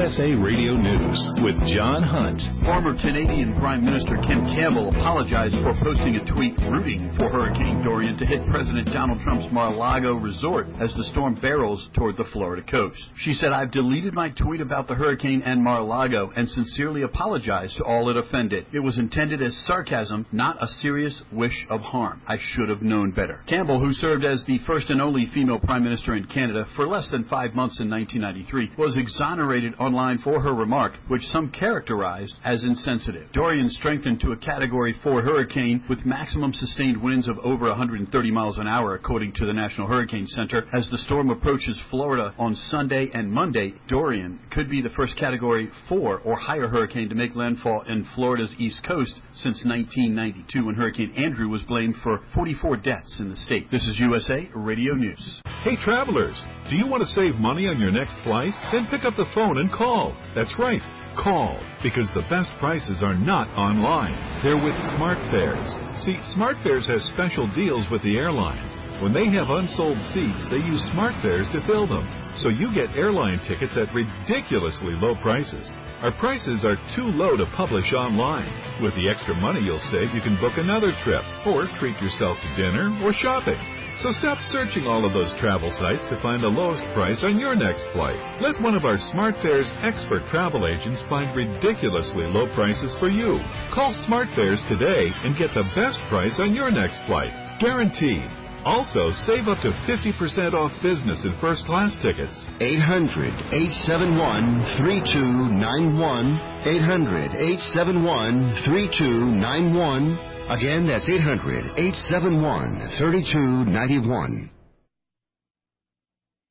USA Radio News with John Hunt. Former Canadian Prime Minister Kim Campbell apologized for posting a tweet rooting for Hurricane Dorian to hit President Donald Trump's Mar-a-Lago resort as the storm barrels toward the Florida coast. She said, "I've deleted my tweet about the hurricane and Mar-a-Lago and sincerely apologize to all it offended. It was intended as sarcasm, not a serious wish of harm. I should have known better." Campbell, who served as the first and only female Prime Minister in Canada for less than 5 months in 1993, was exonerated online for her remark, which some characterized as insensitive. Dorian strengthened to a Category 4 hurricane with maximum sustained winds of over 130 miles an hour, according to the National Hurricane Center. As the storm approaches Florida on Sunday and Monday, Dorian could be the first Category 4 or higher hurricane to make landfall in Florida's east coast since 1992, when Hurricane Andrew was blamed for 44 deaths in the state. This is USA Radio News. Hey travelers, do you want to save money on your next flight? Then pick up the phone and call. That's right, call, because the best prices are not online. They're with SmartFares. See, SmartFares has special deals with the airlines. When they have unsold seats, they use SmartFares to fill them. So you get airline tickets at ridiculously low prices. Our prices are too low to publish online. With the extra money you'll save, you can book another trip or treat yourself to dinner or shopping. So stop searching all of those travel sites to find the lowest price on your next flight. Let one of our SmartFares expert travel agents find ridiculously low prices for you. Call SmartFares today and get the best price on your next flight. Guaranteed. Also, save up to 50% off business and first-class tickets. 800-871-3291. 800-871-3291. Again, that's 800-871-3291.